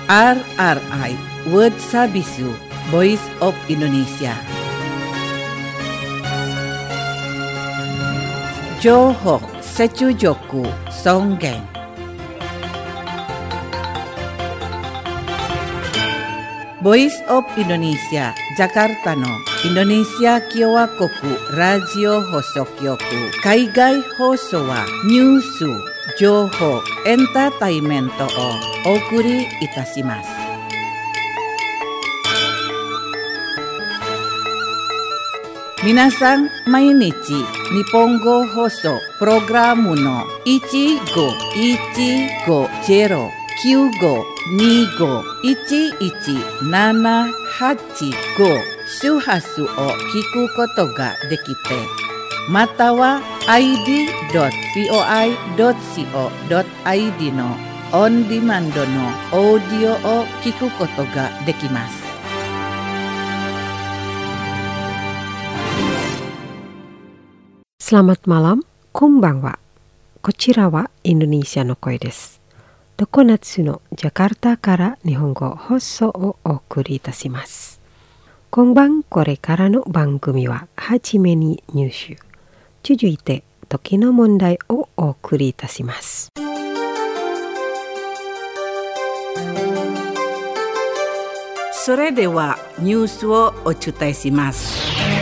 RRI World Sabisu Voice of Indonesia. Johok Secujoku Songgeng. Voice of Indonesia Jakarta no Indonesia Kyowa Koku Radio Hosokyoku Kaigai Hoso wa Nyusu Johok Entertainmento o Okuri Itashimasu. Minasan mainichi Nihongo Hoso Programu no 15-150-95-11-785 周波数を聞くことができて、または id.voi.co.id のオンディマンドのオーディオを聞くことができます。 Selamat malam, konbanwa. こちらはインドネシアの声です。常夏のジャカルタから日本語放送をお送りいたします。今晩これからの番組ははじめに入手。続いて時の問題をお送りいたします。 それではニュースをお伝えします。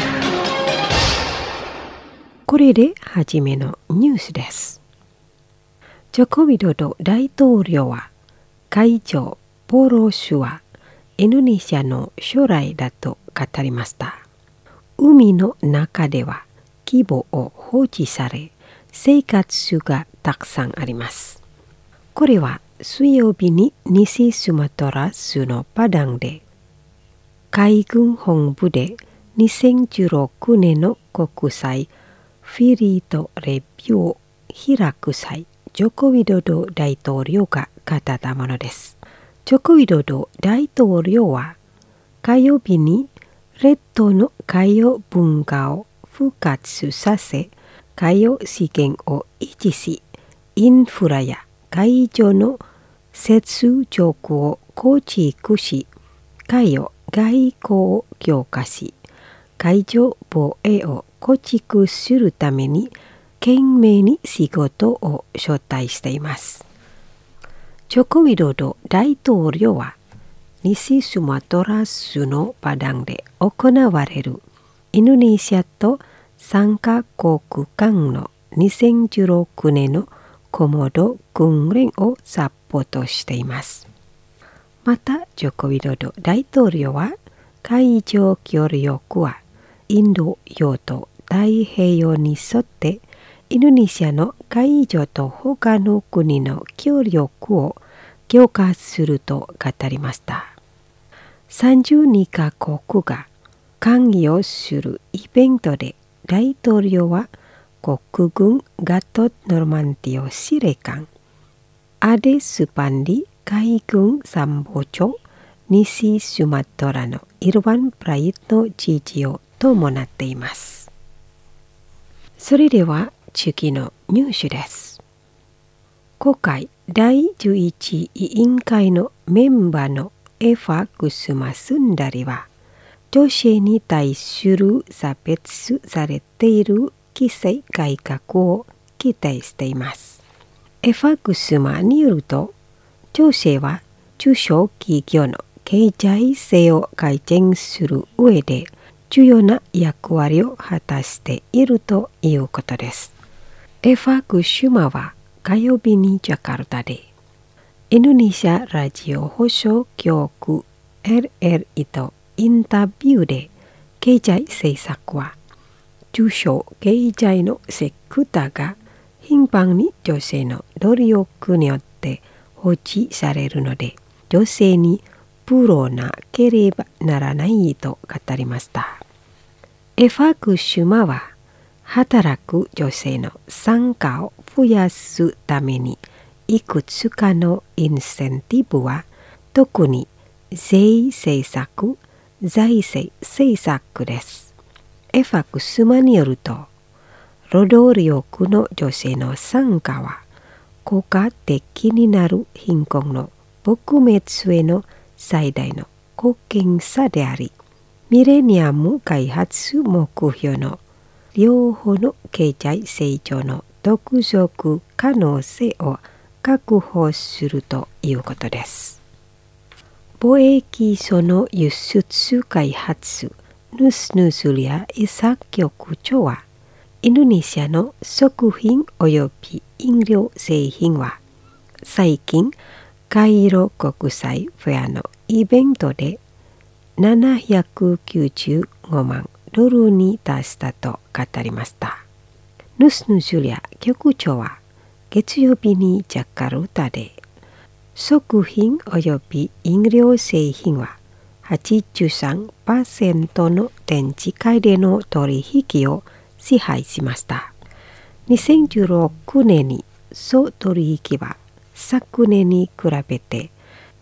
これではじめのニュースです。ジョコビドド大統領は会長ポロ氏はインドネシアの将来だと語りました。海の中では規模を放置され生活がたくさんあります。これは水曜日に西スマトラ州のパダンで海軍本部で2016年の国際フィリートレビューを開く際、ジョコビドド大統領が語ったものです。ジョコビドド大統領は火曜日に列島の海洋文化を復活させ、海洋資源を維持し、インフラや海上の接続を構築し、海洋外交を強化し、海上防衛を構築するために懸命に仕事を招待しています。ジョコビドド大統領は西スマトラ州のパダンで行われるインドネシアと3カ国間の2016年のコモド訓練をサポートしています。またジョコビドド大統領は海上協力はインド洋と太平洋に沿ってインドネシアの海上と他の国の協力を強化すると語りました。32カ国が関与するイベントで大統領は国軍ガト・ノルマンティオ司令官アデスパンディ海軍参謀長西スマトラのイルバン・プライトの知事を伴っています。それでは次のニュースです。今回第11委員会のメンバーのエファ・クスマ・スンダリは女性に対する差別されている規制改革を期待しています。エファ・クスマによると、女性は中小企業の経済性を改善する上で重要な役割を果たしているということです。エファ・クスマは火曜日にジャカルタでインドネシアラジオ放送局 RRI とインタビューで経済政策は中小経済のセクターが頻繁に女性の努力によって放置されるので女性にプロなければならないと語りました。エファ・クスマは働く女性の参加を増やすためにいくつかのインセンティブは特に税政策、財政政策です。エファ・クスマによると、労働力の女性の参加は効果的になる貧困の撲滅への最大の貢献者であり、ミレニアム開発目標の両方の経済成長の独属可能性を確保するということです。貿易省の輸出開発ヌスヌスリアイサ局長は、インドネシアの食品及び飲料製品は最近カイロ国際フェアのイベントで795万ドルに達したと語りました。ヌスヌスリア局長は月曜日にジャカルタで食品及び飲料製品は 83% の展示会での取引を支配しました。2016年に総取引は昨年に比べて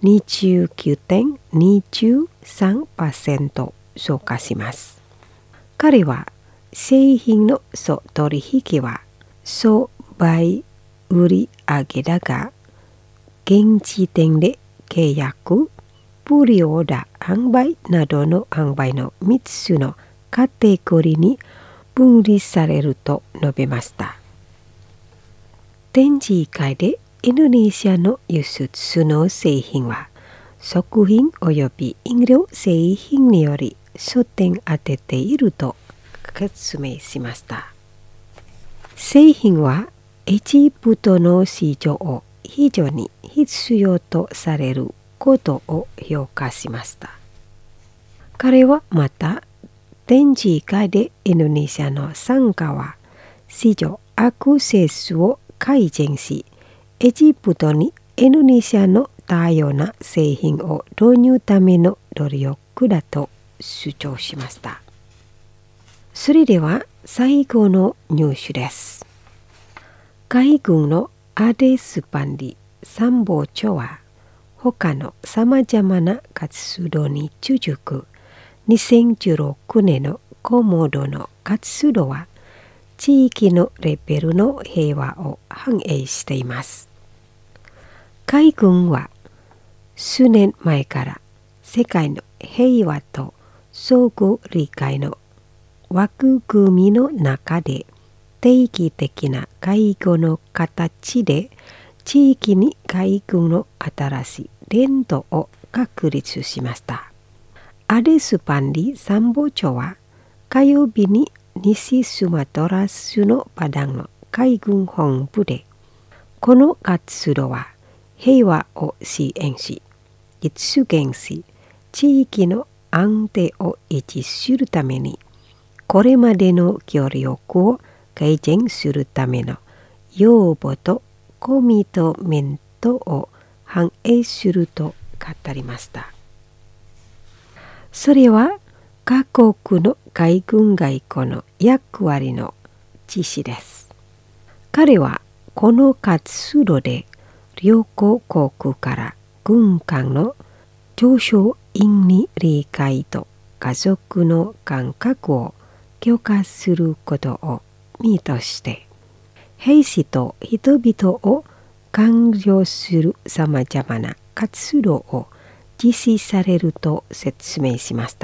29.23% 増加します。彼は製品の総取引は総売売上高、現時点で契約、プリオーダー販売などの販売の3つのカテゴリーに分離されると述べました。展示会でインドネシアの輸出の製品は食品及び飲料製品により焦点当てていると説明しました。製品はエジプトの市場を非常に必要とされることを評価しました。彼はまた展示会でインドネシアの参加は市場アクセスを改善し、エジプトにインドネシアの多様な製品を導入ための努力だと主張しました。それでは最後のニュースです。海軍のアデスパンディ参謀長は他のさまざまな活動に続く2016年のコモドの活動は地域のレベルの平和を反映しています。海軍は数年前から世界の平和と相互理解の枠組みの中で定期的な会合の形で地域に海軍の新しい伝統を確立しました。アデスパンディ参謀長は火曜日に西スマトラ州のパダンの海軍本部で、この活動は平和を支援し、実現し、地域の安定を維持するために、これまでの協力を改善するための要望とコミットメントを反映すると語りました。それは各国の海軍外交の役割の実施です。彼はこの活動で両国から軍艦の上昇員に理解と家族の感覚を強化することを意として、兵士と人々を歓迎するさまざまな活動を実施されると説明しました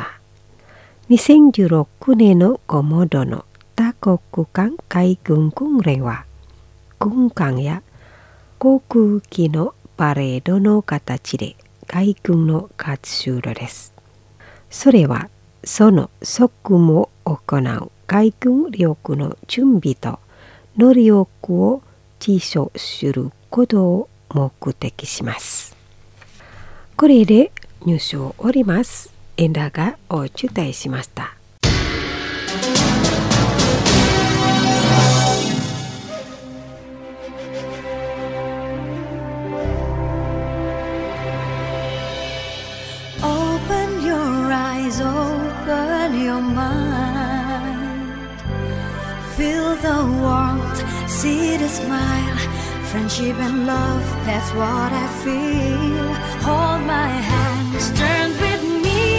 。2016年のコモドの多国間海軍訓練は、軍艦や航空機のパレードの形で海軍の活動です。それはその職務を行う海軍力の準備と能力を実証することを目的します。これでニュースを終わります。エンダがお伝えしました。 Open your eyes, open your mind. Feel the warmth, see the smile. Friendship and love, that's what I feel. Hold my hands, turn with me.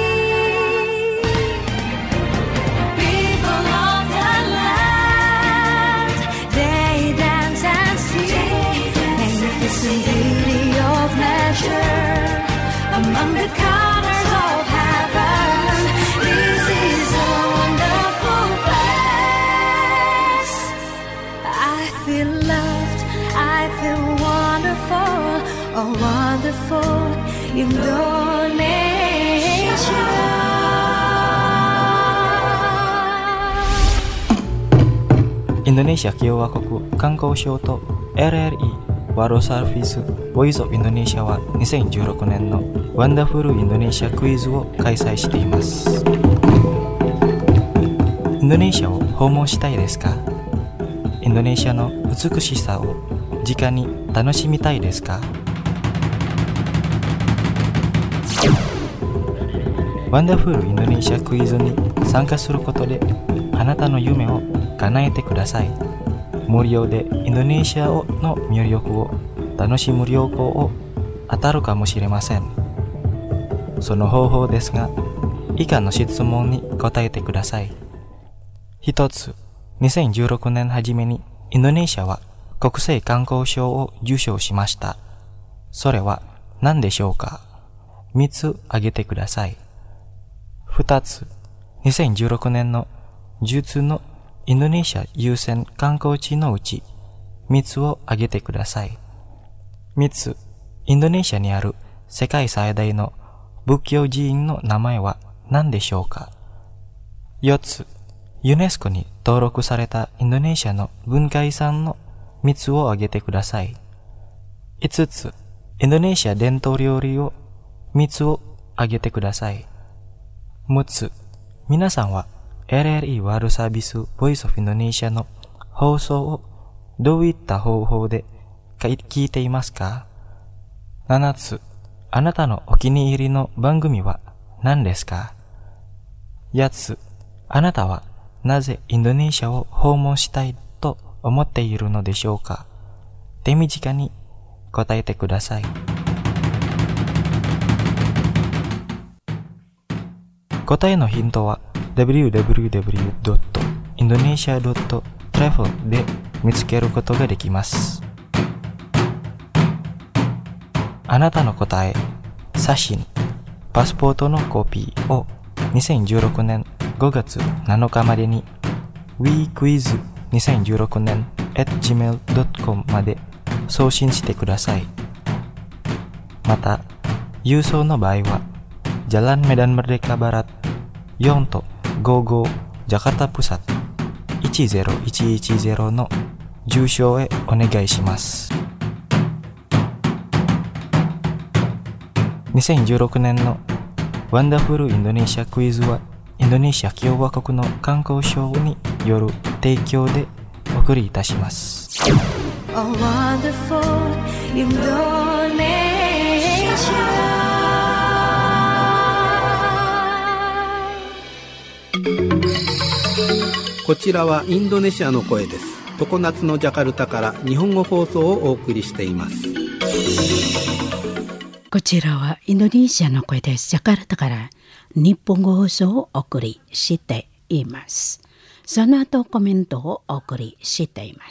People of the land, they dance and sing. Magnificent beauty of nature. among the colors of heaven. This is a wonderful place. I feel loved, I feel wonderful, oh wonderful Indonesia. インドネシア共和国観光省と LRE ワールドサービスボイスオブインドネシアは2016年のワンダフルインドネシアクイズを開催しています。インドネシアを訪問したいですか？インドネシアの美しさを直に楽しみたいですか？ワンダフルインドネシアクイズに参加することであなたの夢を叶えてください。無料でインドネシアの魅力を楽しむ旅行を当たるかもしれません。その方法ですが、以下の質問に答えてください。一つ、2016年初めにインドネシアは国際観光賞を受賞しました。それは何でしょうか？3つ挙げてください。2つ、2016年の10つのインドネシア優先観光地のうち3つを挙げてください。3つ、インドネシアにある世界最大の仏教寺院の名前は何でしょうか？ 4つ、ユネスコに登録されたインドネシアの文化遺産の3つを挙げてください。5つ、インドネシア伝統料理を3つを挙げてください。6つ、皆さんはLRE ワールドサービスボイスオブインドネシアの放送をどういった方法で聞いていますか？ 7 つ、あなたのお気に入りの番組は何ですか？ 8 つ、あなたはなぜインドネシアを訪問したいと思っているのでしょうか？手短に答えてください。答えのヒントはwww.indonesia.travel で見つけることができます。あなたの答え、写真、パスポートのコピーを2016年5月7日までに wequiz2016 年 @gmail.com まで送信してください。また、郵送の場合はJalan Medan Merdeka Barat, Yonto, Gogo, Jakarta Pusat 10110の住所へお願いします。2016年のワンダフルインドネシアクイズはインドネシア共和国の観光省による提供でお送りいたします。 A wonderful Indonesia. こちらはインドネシアの声です。常夏のジャカルタから日本語放送をお送りしています。 こちらはインドネシアの声です。ジャカルタから日本語放送をお送りしています。その後コメントをお送りしています。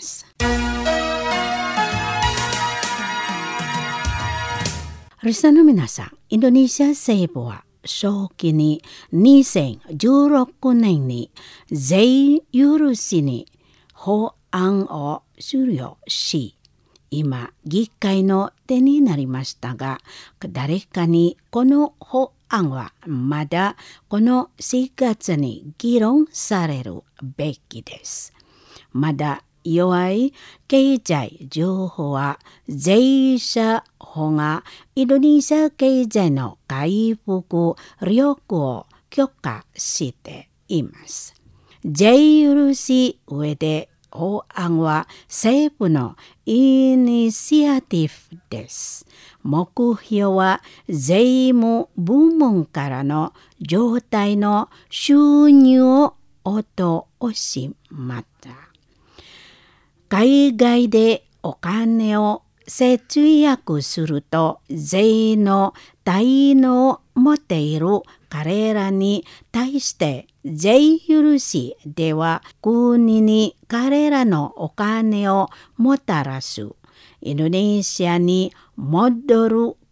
リスナーの皆さん、インドネシア政府は早期に2016年に税許しに法案を終了し、今議会の手になりましたが、誰かにこの法案はまだこの4月に議論されるべきです。まだ弱い経済情報は税者法がインドネシア経済の回復力を強化しています。税許し上で法案は政府のイニシアティブです。目標は税務部門からの状態の収入を落としました。海外でお金を節約すると税の滞納を持っている彼らに対して税許しでは国に彼らのお金をもたらすインドネシアに戻る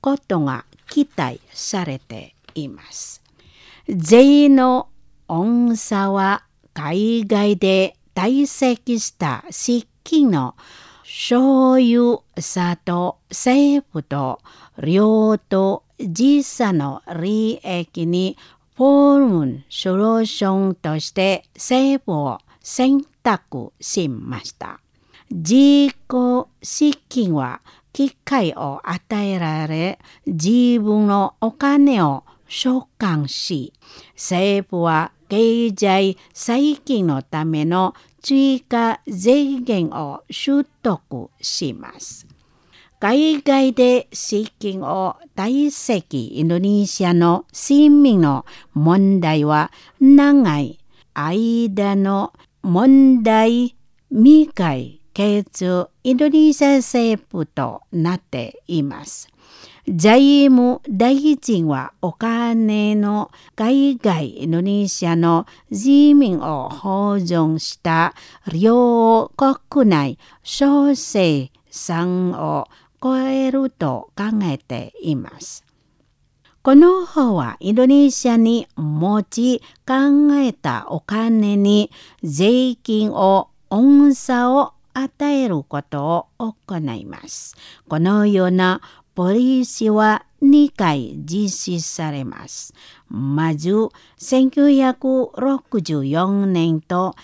ことが期待されています。税の重さは海外で堆積した資金の所有者と政府と領と時差の利益にフォームソリューションとして政府を選択しました。自己資金は機会を与えられ、自分のお金を償還し、政府は経済再建のための追加税源を取得します。海外で資金を堆積インドネシアの市民の問題は長い間の問題未解決インドネシア政府となっています。財務大臣はお金の海外インドネシアの人民を保存した両国内総生産を超えると考えています。この法はインドネシアに持ち考えたお金に税金を重さを与えることを行います。このようなポリシーは2回実施されます。まず、1964年と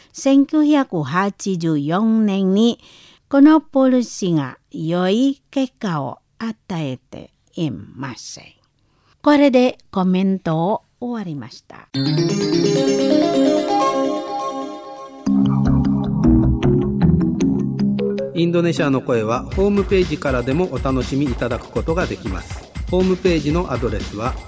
1984年にこのポリシーが良い結果を与えていません。これでコメントを終わりました。 インドネシアの声はホームページからでもお楽しみいただくことができます。ホームページのアドレスは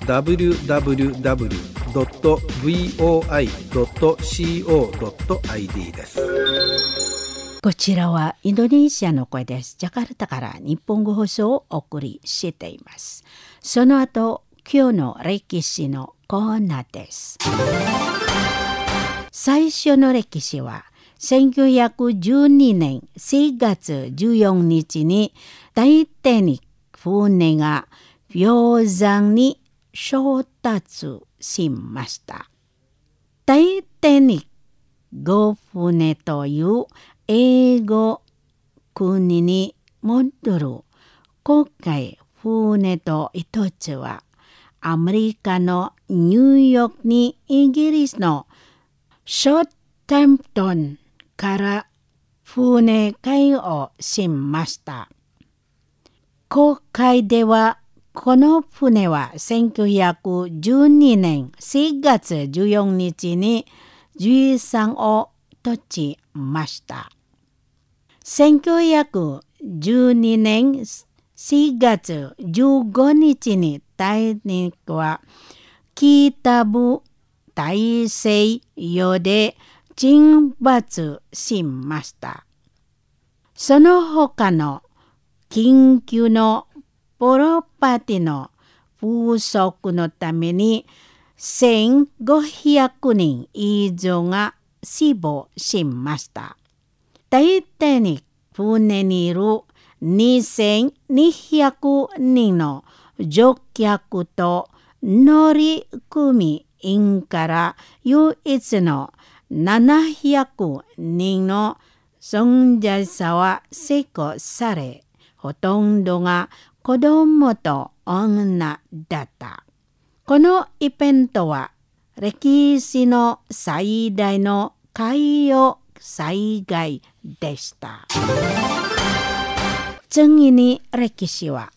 www.voi.co.id です。 こちらはインドネシアの声です。ジャカルタから日本語放送をお送りしています。その後、今日の歴史のコーナーです。最初の歴史は1912年4月14日にタイタニック船が氷山に衝突しました。タイタニック号船という英語国に戻る今回船と一つはアメリカのニューヨークにイギリスのショータンプトンから船会をしました。航海ではこの船は1912年4月14日に13産を閉じました。1912年4月15日にタイタニックは北部大西洋で沈没しました。その他の緊急のプロパティの不足のために1500人以上が死亡しました。タイタニック船にいる2200人の乗客と乗組員から唯一の700人の存在者は成功され、ほとんどが子供と女だった。このイベントは歴史の最大の海洋災害でした。次に歴史は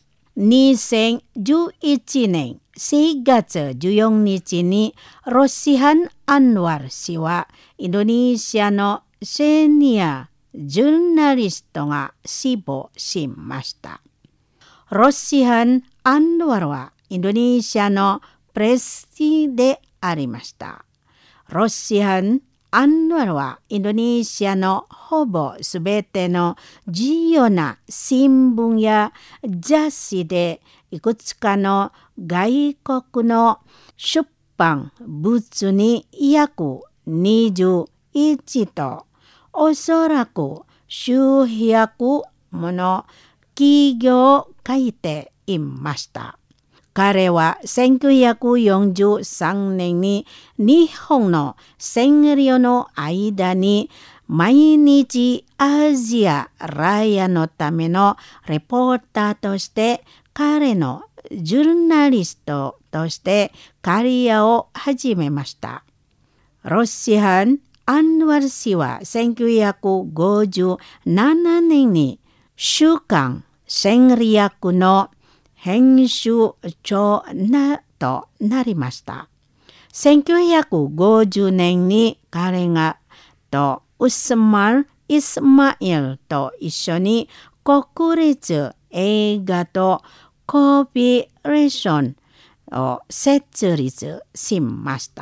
2011年4月14日にロシアン・アンワル氏はインドネシアのシニアジャーナリストが死亡しました。ロシアン・アンワルはインドネシアのプレスティでありました。ロシアン・アンワルはインドネシアのほぼすべての重要な新聞や雑誌でいくつかの外国の出版物に約21とおそらく数百もの企業を書いていました。 彼は1943年に日本の占領の間に毎日アジアライアのためのレポーターとして彼のジャーナリストとしてキャリアを始めました。ロシアン・アンワル氏は1957年に週刊戦略の編集長となりました。1950年に彼がとウスマン・イスマイルと一緒に国立映画とコーポレーションを設立しました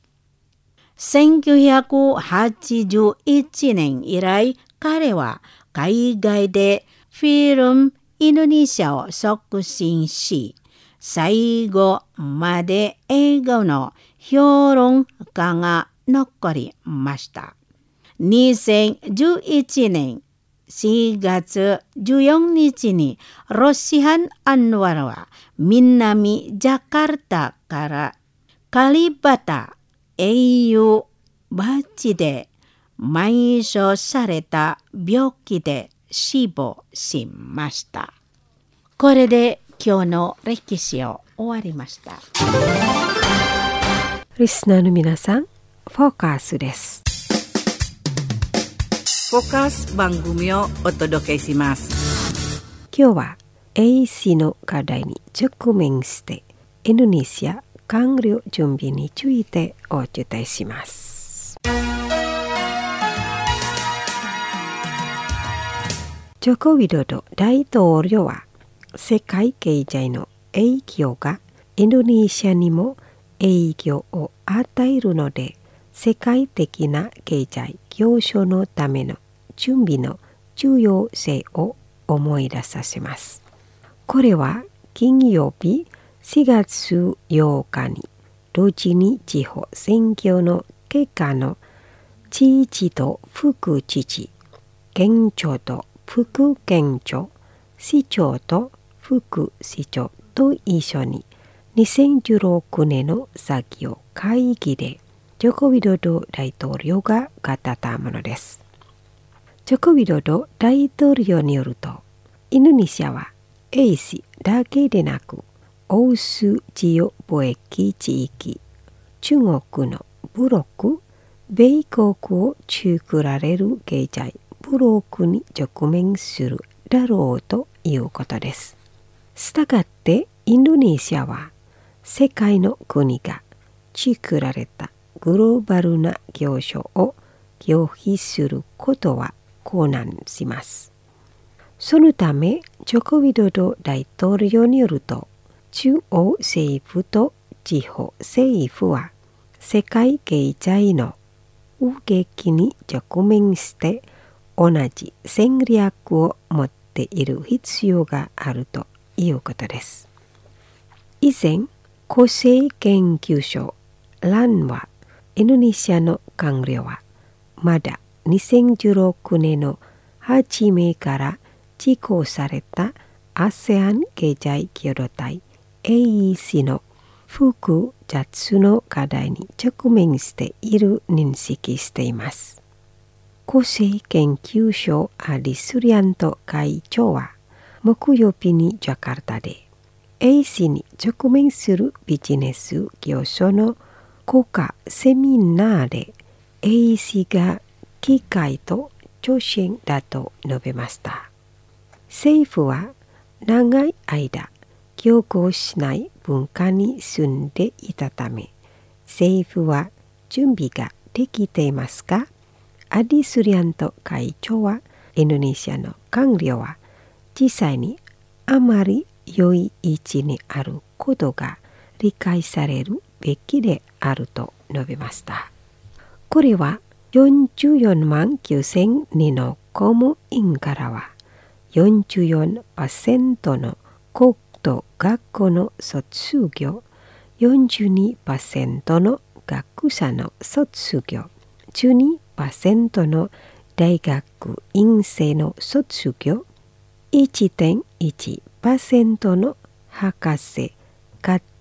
。1981年以来、彼は海外でフィルムインドネシアを促進し、最後まで映画の評論家が残りました。2011年4月14日にロシアン・アンワルは南ジャカルタからカリバタ英雄バッジで埋葬された病気で死亡しました。これで今日の歴史を終わりました。 リスナーの皆さん、フォーカスです。 フォーカス番組をお届けします。 今日は AC の課題に直面してインドネシア官僚準備についてお伝えします。ジョコウィドド大統領は世界経済の影響がインドネシアにも影響を与えるので、世界的な経済協商のための準備の重要性を思い出させます。これは金曜日4月8日に同時に地方選挙の結果の知事と副知事、県庁と副県庁、市長と副市長と一緒に2016年の作業会議でジョコウィドド大統領が語ったものです。ジョコウィドド大統領によると、インドネシアは英資だけでなく欧州自由貿易地域、中国のブロック、米国を作られる経済ブロックに直面するだろうということです。したがってインドネシアは世界の国が作られたグローバルな協商を拒否することは困難します。そのため、ジョコウィドド大統領によると、中央政府と地方政府は世界経済の動きに直面して同じ戦略を持っている必要があるということです。以前、国勢研究所LANはインドネシアの官僚はまだ2016年の初めから実行された ASEAN 経済共同体 AEC の複雑の課題に直面している認識しています。国勢研究所アリスリアント会長は木曜日にジャカルタで AEC に直面するビジネス競争の国家セミナーで AEC が機会と挑戦だと述べました。政府は長い間競合しない文化に住んでいたため、政府は準備ができていますか？アディスリアント会長はインドネシアの官僚は実際にあまり良い位置にあることが理解されるべきであると述べました。これは44万9000人の公務員からは 44% の国と学校の卒業、42% の学者の卒業、12% の大学院生の卒業、1.1% の博士課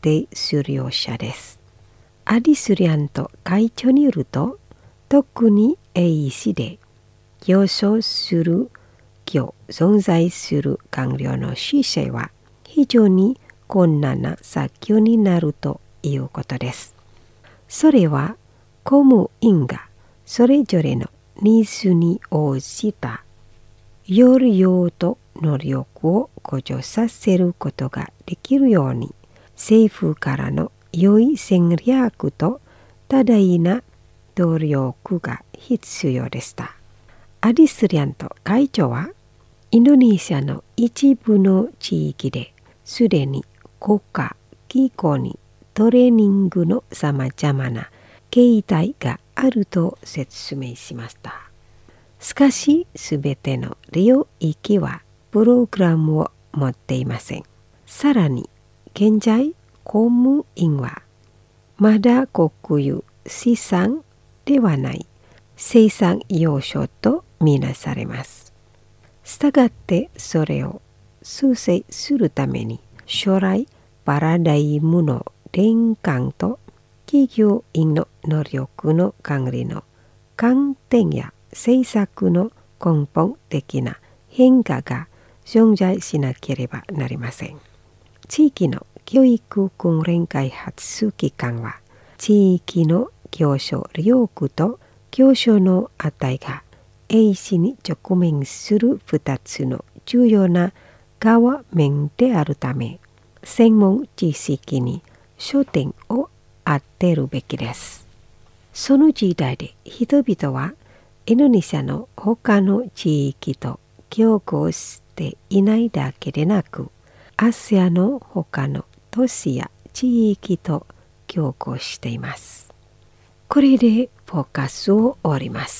定する者です。アディスリアント会長によると、特に英史で行商する今日存在する官僚の姿勢は非常に困難な作業になるということです。それは公務員がそれぞれのニーズに応じた要領と能力を向上させることができるように、政府からの良い戦略と多大な努力が必要でした。アディスリアント会長は、インドネシアの一部の地域ですでに国家機構にトレーニングのさまざまな形態があると説明しました。しかし、すべての領域はプログラムを持っていません。さらに、現在、公務員はまだ国有資産ではない生産要素とみなされます。したがってそれを修正するために将来パラダイムの転換と企業員の能力の管理の観点や政策の根本的な変化が存在しなければなりません。地域の教育訓練開発機関は地域の行商力と行商の値が永死に直面する2つの重要な側面であるため、専門知識に焦点を当てるべきです。その時代で人々はインドネシアの他の地域と競合していないだけでなく、アジアの他の都市や地域と競合しています。これでフォーカスを終わります。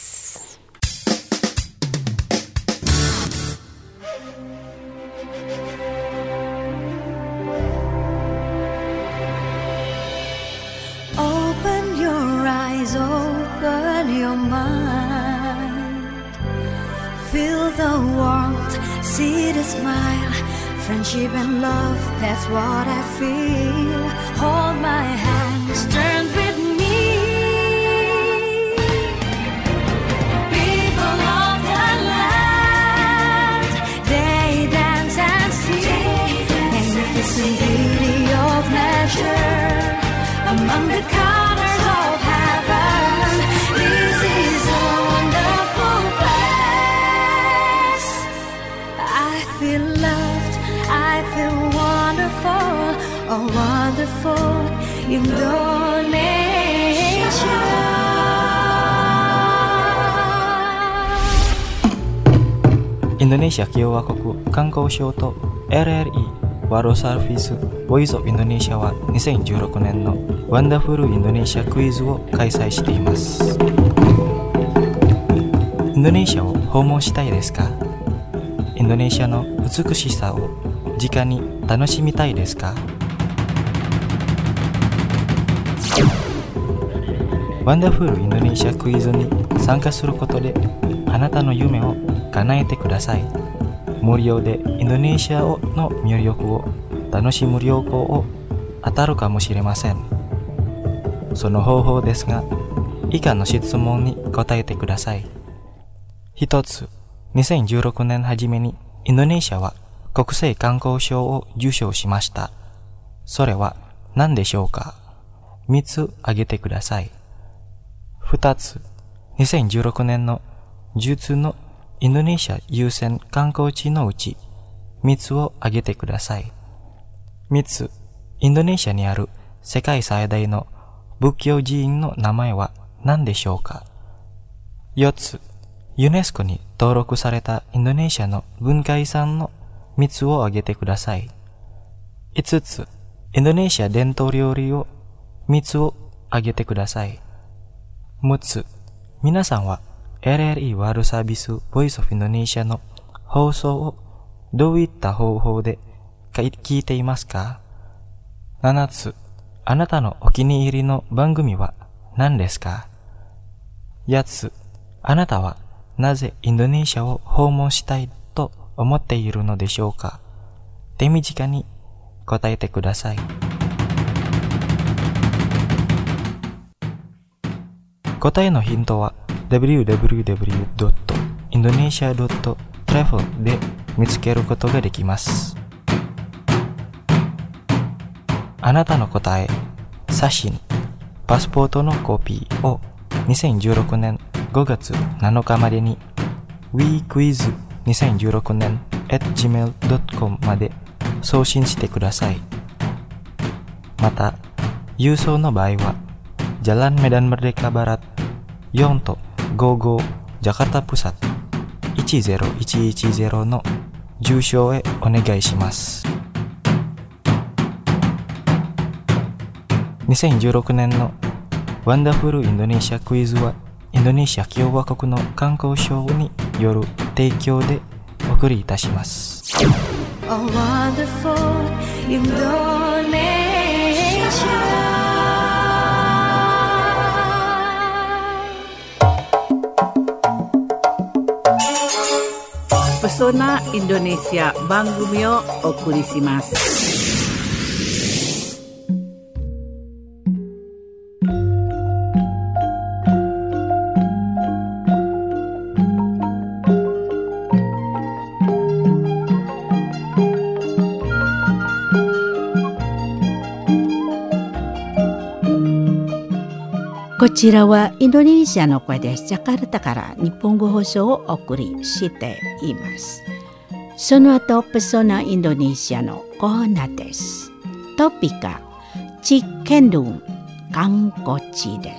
Open your eyes, open your mind. Feel the warmth, see the smile. Friendship and love, that's what I feel. Hold my hands, turn with me. People of the land, they dance and sing. Magnificent beauty of nature among the colors of heaven. This is a wonderful place. I feel loved, I feel wonderful, oh wonderful Indonesia. インドネシア共和国観光省と LRE ワールドサービスボイスオブインドネシアは2016年のワンダフルインドネシアクイズを開催しています。インドネシアを訪問したいですか？インドネシアの美しさを直に楽しみたいですか？ワンダフルインドネシアクイズに参加することであなたの夢を叶えてください。無料でインドネシアの魅力を楽しむ旅行を当たるかもしれません。その方法ですが、以下の質問に答えてください。一つ、2016年初めにインドネシアは国際観光賞を受賞しました。それは何でしょうか？3つ挙げてください。2つ、2016年の10つのインドネシア優先観光地のうち3つを挙げてください。3つ、インドネシアにある世界最大の仏教寺院の名前は何でしょうか？ 4つ、ユネスコに登録されたインドネシアの文化遺産の3つを挙げてください。5つ、インドネシア伝統料理を3つを挙げてください。6つ、皆さんは LRE ワールドサービスボイスオブインドネシアの放送をどういった方法で聞いていますか？ 7 つ、あなたのお気に入りの番組は何ですか？ 8 つ、あなたはなぜインドネシアを訪問したいと思っているのでしょうか？手短に答えてください。 答えのヒントは www.indonesia.travel で見つけることができます。あなたの答え、写真、パスポートのコピーを2016年5月7日までに wequiz2016年@gmail.com まで送信してください。また、郵送の場合は、Jalan Medan Merdeka Barat, Yongto, Gogo, Jakarta Pusat, 10110の住所へお願いします。2016年のワンダフルインドネシアクイズは、インドネシア共和国の観光省による提供でお送りいたします。 Oh, wonderful Indonesia. Pesona Indonesia 番組をお送りします。 こちらはインドネシアの声です。ジャカルタから日本語放送をお送りしています。その後、ペソナインドネシアのコーナーです。トピカ、チケンドゥン、観光地です。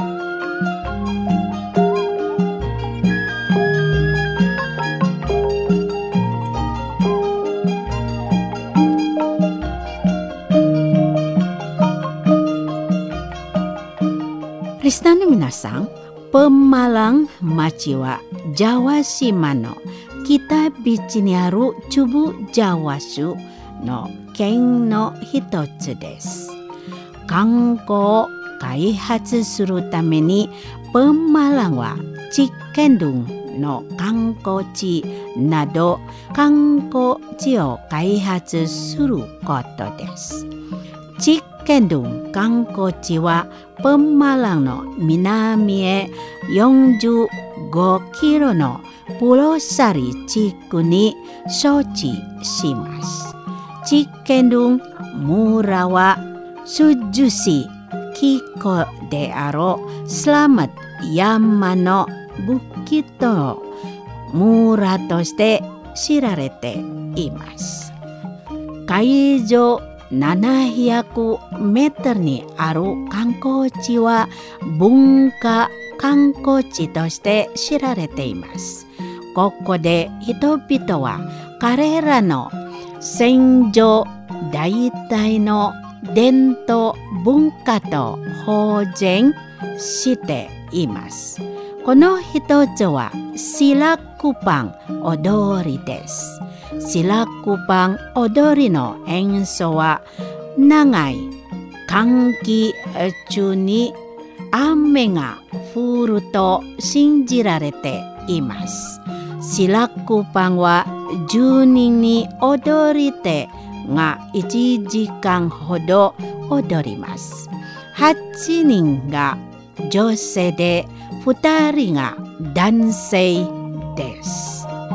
リスナーの皆さん、Pemalang町はジャワ島の北ビーチにある中部ジャワ州の県の一つです。観光を開発するために、Pemalangはチケンドゥンの観光地など観光地を開発することです。チケンドゥン観光地はPemalangの南へ45キロのプロサリ地区に承知します。チケンドゥン村は涼しい気候であるSlamet山のブキト村として知られています。海上700メートルにある観光地は文化観光地として知られています。ここで人々は彼らの戦場代々の伝統文化と保全しています。この一つはシラクパン踊りです。シラクパン踊りの演奏は長い寒気中に雨が降ると信じられています。シラクパンは10人に踊り手が1時間ほど踊ります。8人が女性で2人が男性です。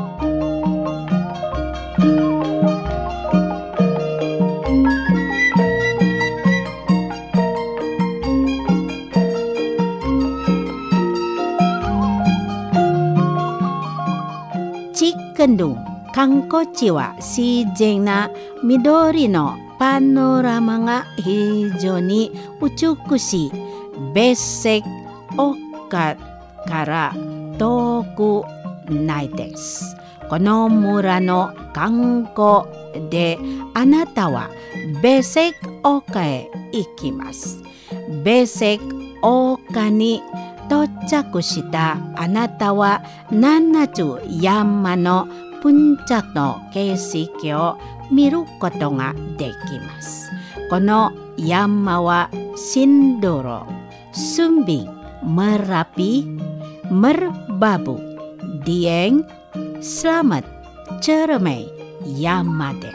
観光地は自然な緑のパノラマが非常に美しい別石丘から遠くないです。この村の観光であなたは別石丘へ行きます。別石丘に到着したあなたは70山のプンチャの景色を見ることができます。この山はシンドロ、スンビン、メラピ、メルバブ、ディエン、スラマッ、チェルメイ山です。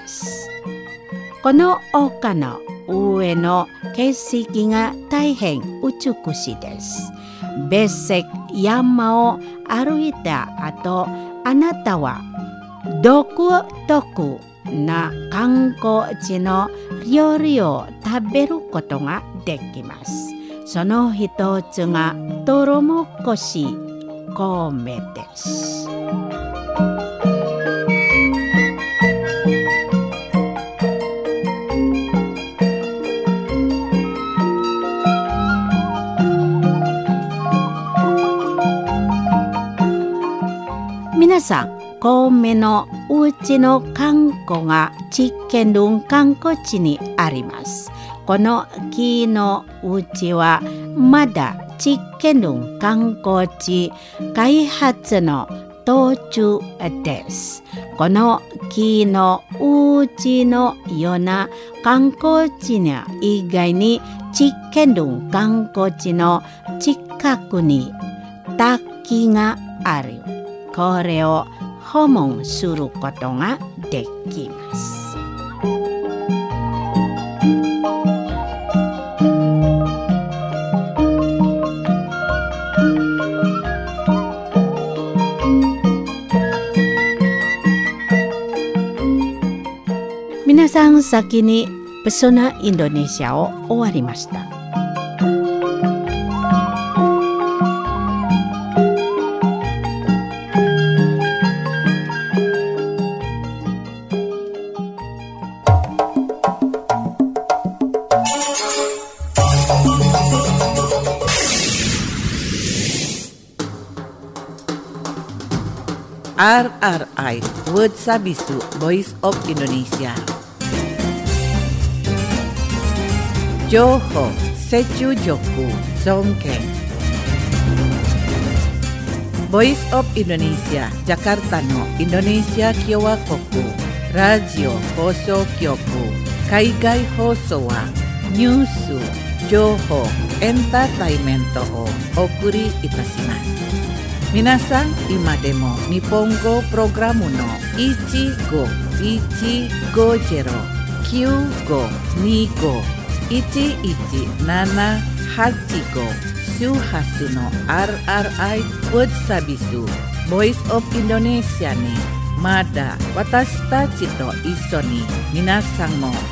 この丘の上の景色が大変美しいです。 別石山を歩いた後、あなたは独特な観光地の料理を食べることができます。その一つがトウモロコシ米です。皆さん、米のうちの観光がチケンドン観光地にあります。この木のうちはまだチケンドン観光地開発の途中です。この木のうちのような観光地に以外にチケンドン観光地の近くに滝がある。これを訪問することができます。皆さん、先にペソナインドネシアを終わりました。 RRI Word Sabisu Voice of Indonesia. Johor Seju Joku Songkeng. Voice of Indonesia Jakarta no Indonesia Kyowa Koku. Radio Hoso Kyoku. Kaigai Hoso wa Nyusu Johor Entertainment o Okuri Itasimasu. 皆さん、今でも日本語プログラムの 1515251178 周波数の RRI Word Sabisu Voice of Indonesia にまだ私たちと一緒に皆さんも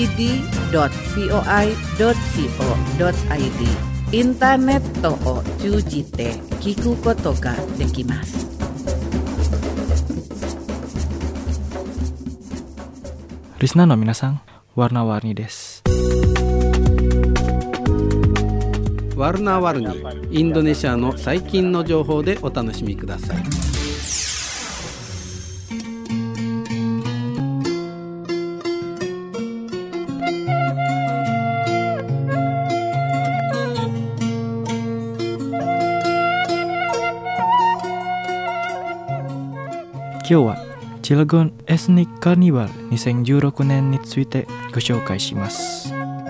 id.voi.co.id インターネットを通じて聞くことができます。 リスナーの皆さん、warna-warniです。 ワルナワルニ、インドネシアの最近の情報でお楽しみください。 今日はチラゴンエスニックカーニバル2016年についてご紹介します。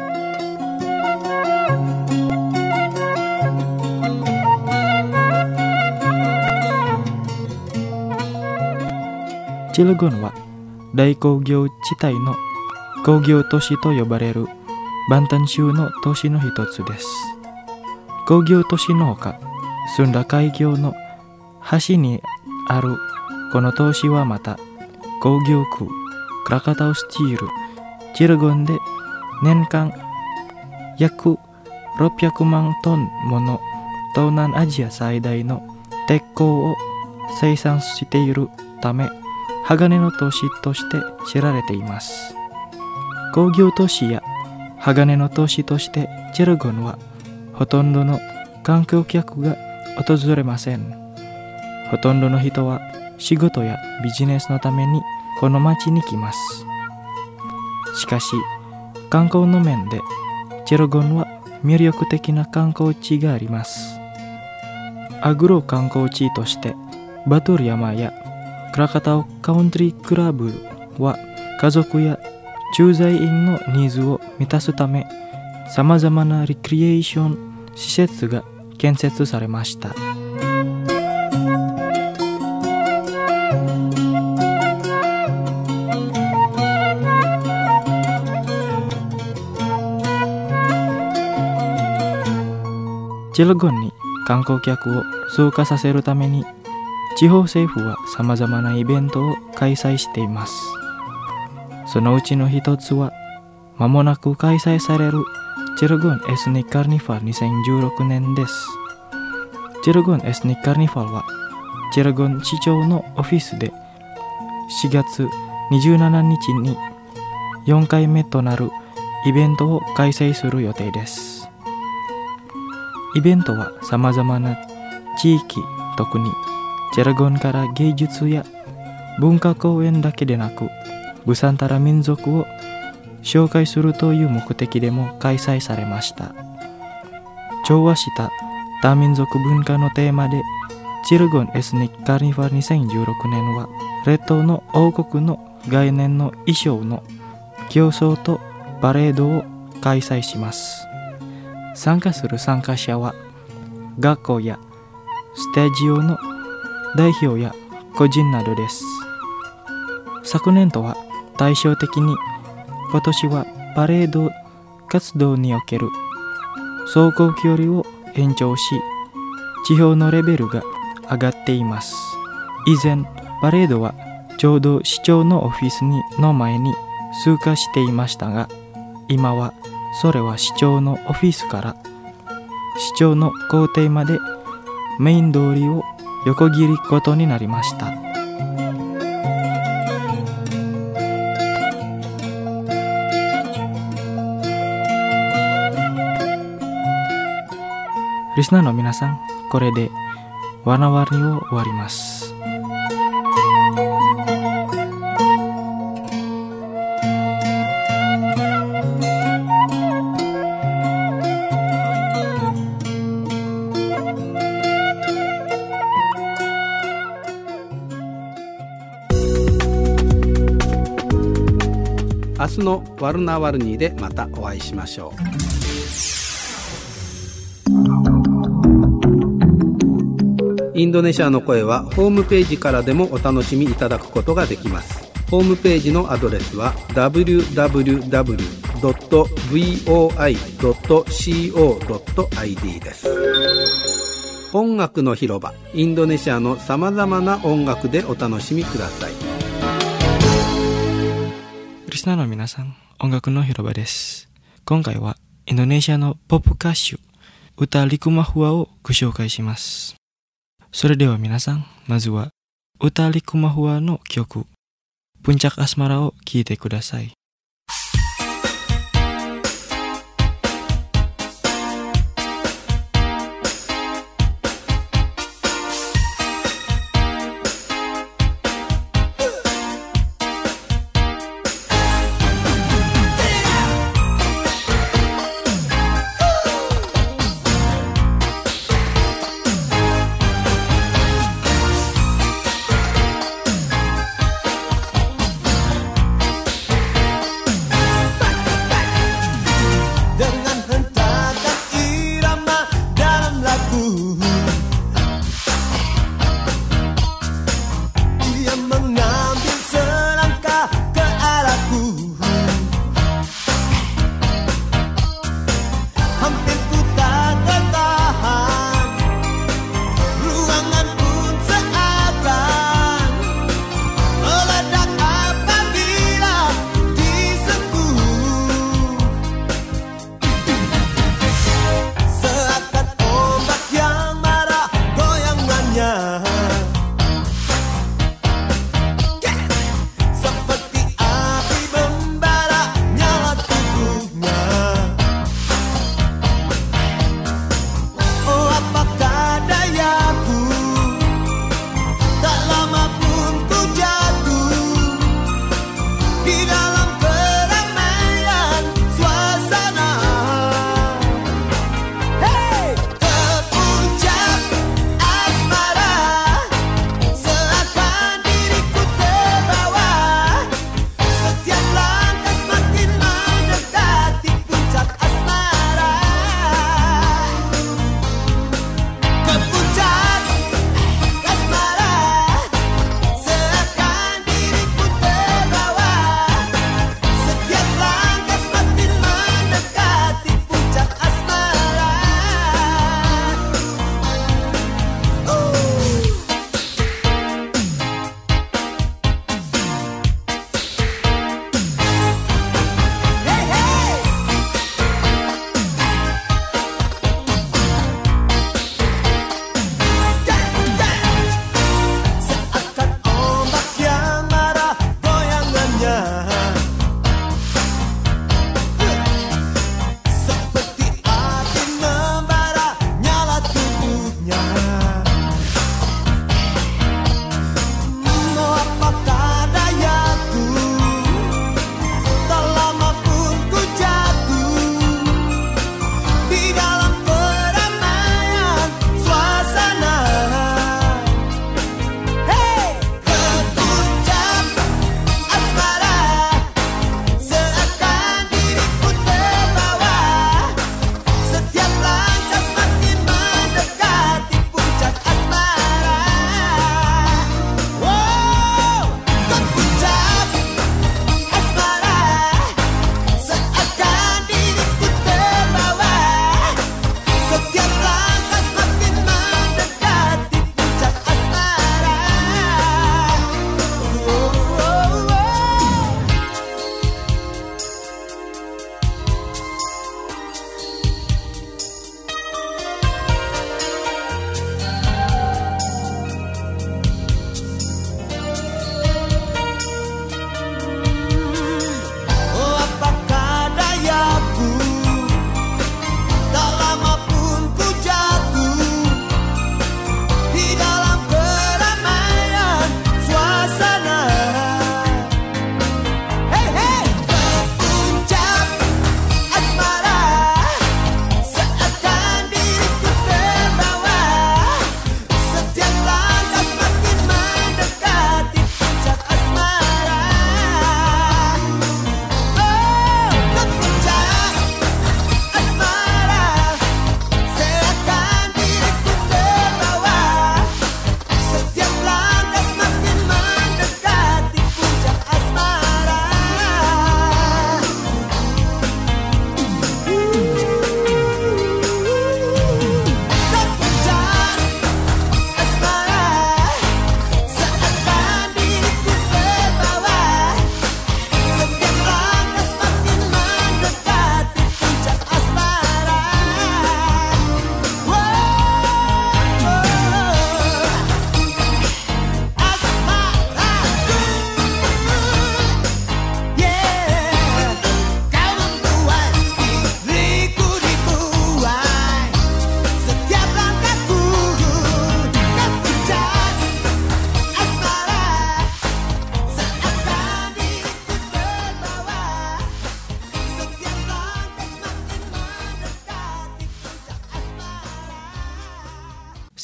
チラゴンは大工業地帯の工業都市と呼ばれるバンタン州の都市の一つです。工業都市のほか、スンダ海峡の端にあるこの都市はまた工業区クラカタウスチールチラゴンで年間約600万トンもの東南アジア最大の鉄鋼を生産しているため鋼の都市として知られています。工業都市や鋼の都市としてチラゴンはほとんどの観光客が訪れません。ほとんどの人は仕事やビジネスのためにこの町に来ます。しかし観光の面でチラゴンは魅力的な観光地があります。アグロ観光地としてバトル山やクラカタオカウントリークラブは家族や駐在員のニーズを満たすためさまざまなリクリエーション施設が建設されました。チラゴンに観光客を増加させるために地方政府はさまざまなイベントを開催しています。そのうちの一つは間もなく開催されるチェルゴンエスニックカーニファル2016年です。チェルゴンエスニックカーニファルはチェルゴン市長のオフィスで4月27日に4回目となるイベントを開催する予定です。イベントはさまざまな地域、特にチェルゴンから芸術や文化公演だけでなくブサンタラ民族を紹介するという目的でも開催されました。調和した多民族文化のテーマでチェルゴンエスニックカーニファル2016年は列島の王国の概念の衣装の競争とパレードを開催します。参加する参加者は学校やスタジオの代表や個人などです。昨年とは対照的に今年はパレード活動における走行距離を延長し、地方のレベルが上がっています。以前パレードはちょうど市長のオフィスの前に通過していましたが、今はそれは市長のオフィスから市長の公邸までメイン通りを横切ることになりました。リスナーの皆さん、これでワナワリを終わります。 明日のワルナワルニーでまたお会いしましょう。インドネシアの声はホームページからでもお楽しみいただくことができます。ホームページのアドレスは www.voi.co.id です。音楽の広場、インドネシアのさまざまな音楽でお楽しみください。 リスナーの皆さん、音楽の広場です。今回はインドネシアのポップ歌手ウタ・リクマフアをご紹介します。それでは皆さん、まずはウタ・リクマフアの曲Puncak Asmaraを聴いてください。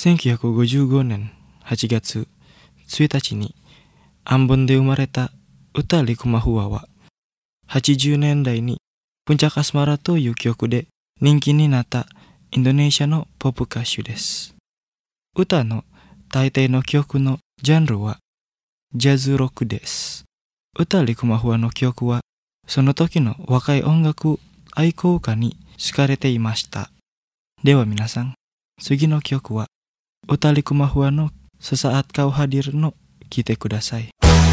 1955年8月1日にアンボンで生まれた歌リクマフアは80年代にPuncak Asmaraという曲で人気になったインドネシアのポップ歌手です。歌の大抵の曲のジャンルはジャズロックです。歌リクマフアの曲はその時の若い音楽愛好家に好かれていました。では皆さん、次の曲は歌リクマフアのSesaat Kau Hadirの聴いてください。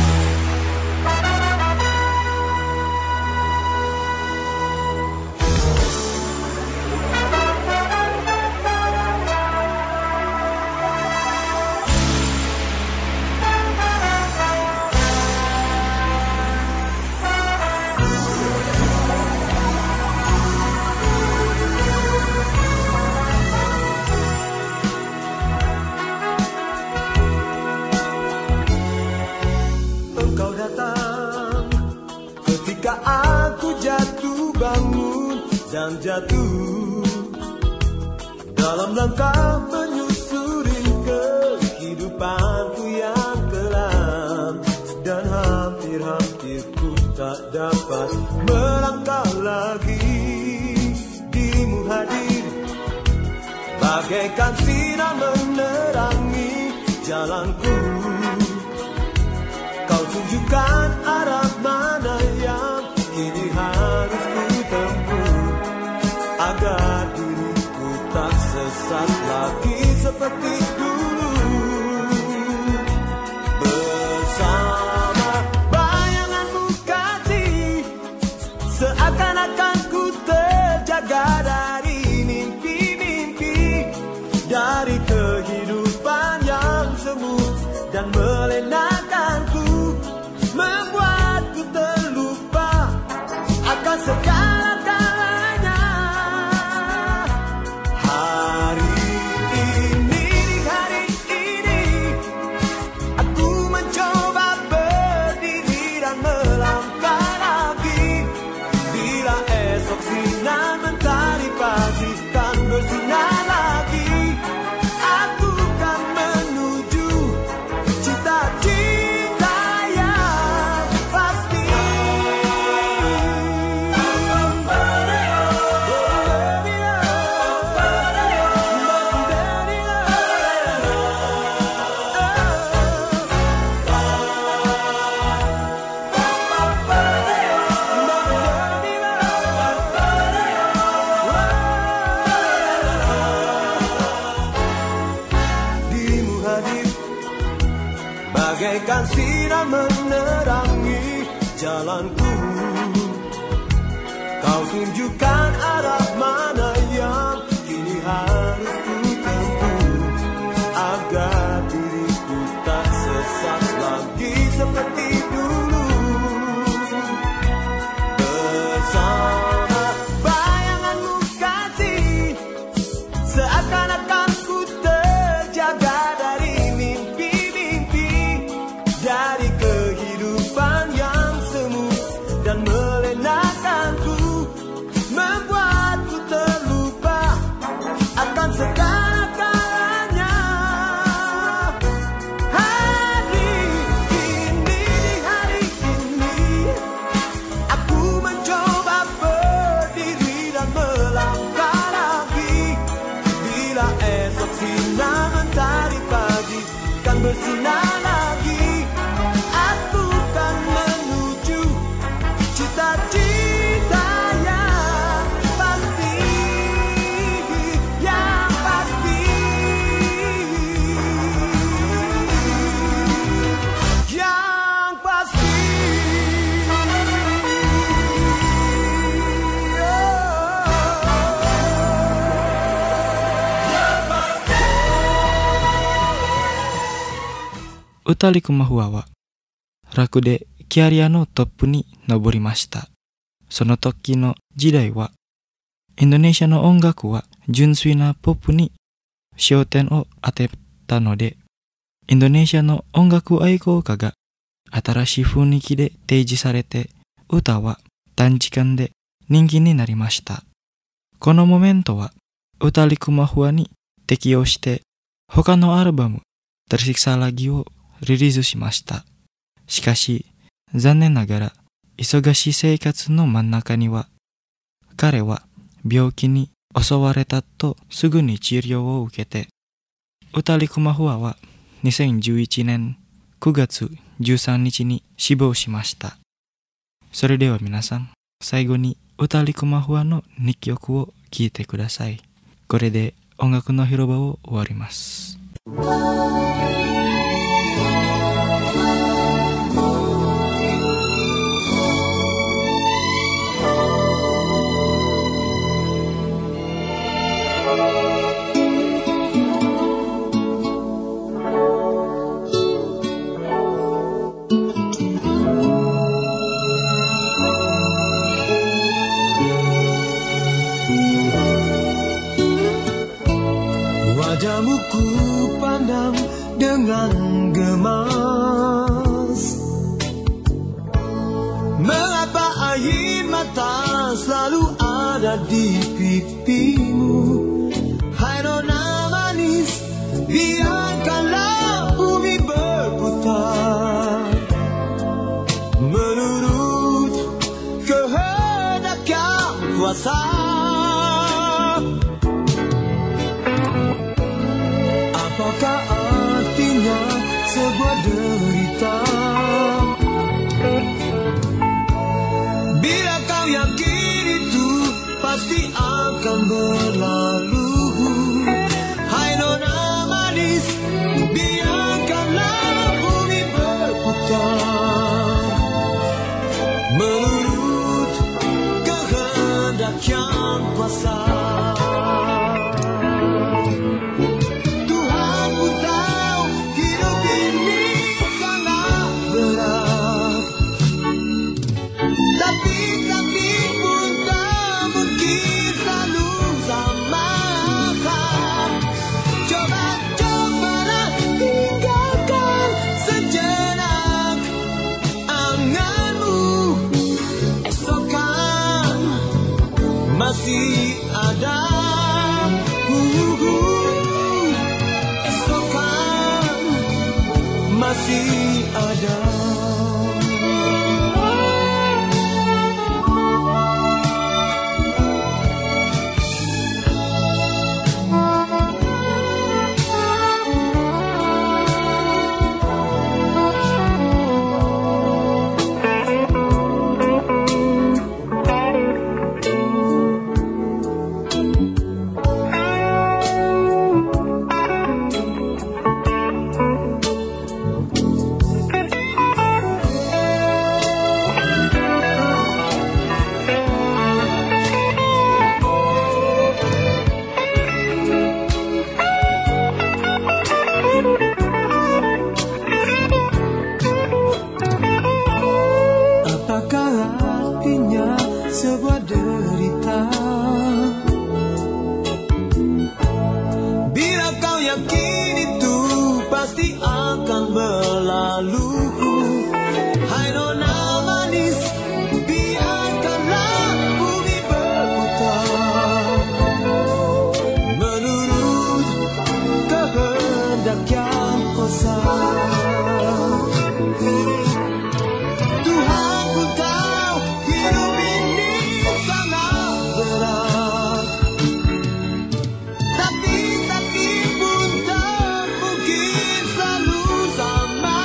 Dan jatuh dalam langkah menyusuri kehidupanku yang kelam, dan hampir-hampir ku tak dapat melangkah lagi. Dimu hadir bagaikan sinar menerangi jalanku. Kau tunjukkan arah mana yang kini harus ku tempuh, agar diriku tak sesat lagi seperti dulu. Bersama bayanganmu kasih, seakan-akan ku terjaga dari mimpi-mimpi, dari kehidupan yang semu dan melenakanku, membuatku terlupa akan segala-galanya. Hari ini, di hari ini, aku mencoba berdiri dan melangkah lagi. Bila esok sinar mentari pagi kan bersinar lagi, aku kan menuju cita-cita yang pasti. Dimu hadir bagaikan sinar menerangi jalanku. Kau tunjukkan arah mana yang kini harus ku tempuh, agar diriku tak sesat lagi seperti dulu. Bersama bayanganmu kasih, seakan-akan ku terjaga dari mimpi-mimpi, dari kehidupan yang semu dan melenakanku, membuatku terlupa akan segala-galanya. Hari ini, di hari ini, aku mencoba berdiri dan melangkah lagi. Bila esok sinar mentari pagi kan bersinar lagi, aku kan menuju cita-cita yang pasti, yang pasti, yang pasti. Utaリクマフアは楽でキャリアのトップに上りました。その時の時代はインドネシアの音楽は純粋なポップに焦点を当てたので、インドネシアの音楽愛好家が新しい雰囲気で提示されて、歌は短時間で人気になりました。このモメントは歌リクマフアに適応して他のアルバム、Tersiksa Lagiをリリースしました。しかし、残念ながら、忙しい生活の真ん中には、彼は病気に襲われたとすぐに治療を受けて、Utha Likumahuaは2011年9月13日に死亡しました。それでは皆さん、最後にUtha Likumahuaの2曲を聴いてください。これで音楽の広場を終わります。 Wajahmu ku pandang dengan gemas. Mengapa air mata selalu ada di pipimu? Hai nona manis, biarkanlah bumi berputar menurut kehendak yang kuasa. Apakah artinya sebuah derita bila kau yakin itu pasti akan berlalu? Hai nona manis, biarkanlah bumi berputar menurut kehendak yang kuasa. Masih ada, esok kan masih ada. Sebuah derita bila kau yakin itu pasti akan berlalu. Hai nona manis, biarkanlah bumi berputar menurut kehendak yang kuasa. Tuhan ku tahu hidup ini berat, tapi pun tak mungkin selalu sama.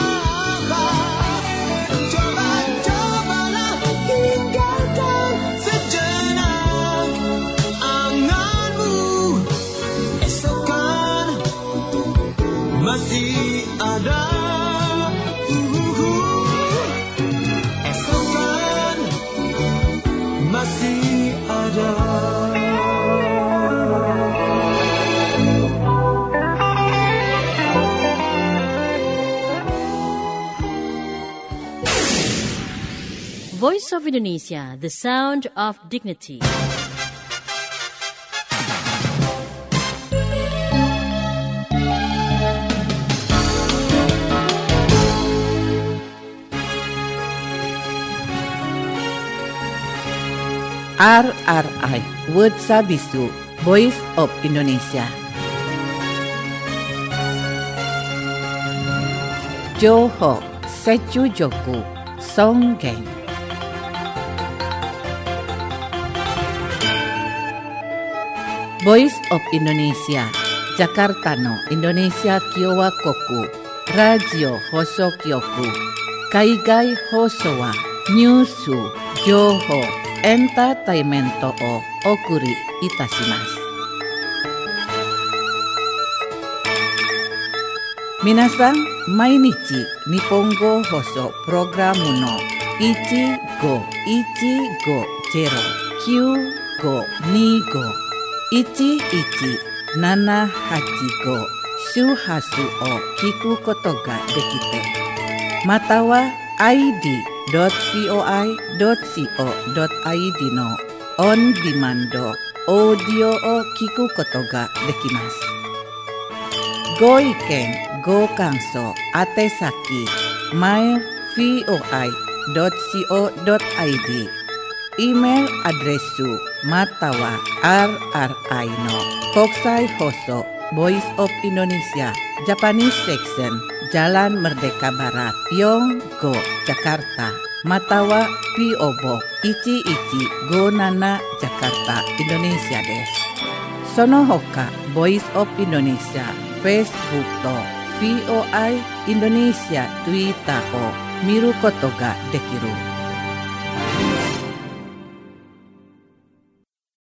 Cobalah tinggalkan sejenak anganmu, esok kan masih ada. Esok kan masih ada. Voice of Indonesia, the sound of dignity. RRI Word Sabisu, Voice of Indonesia. Joho, Sechujoku, Songgeng. Voice of Indonesia, Jakarta no Indonesia Kyowa Koku, Radio Hoso Kyoku, Kaigai Hoso wa Nyusu, Joho, Entertainmento o Okuri itashimasu. Minasan, mainichi Nihongo Hoso Programu no 15159-1175 周波数を聞くことができて、または id.coi.co.id のオンディマンドオーディオを聞くことができます。ご意見、ご感想、宛先 mail.voi.co.id イメールアドレスまたは RRI の国際放送 Voice of Indonesia Japanese Section Jalan Merdeka Barat Yonggo Jakarta または PO Box 1157 Jakarta Indonesia です。その他 Voice of Indonesia Facebook と VOI Indonesia Twitter を見ることができる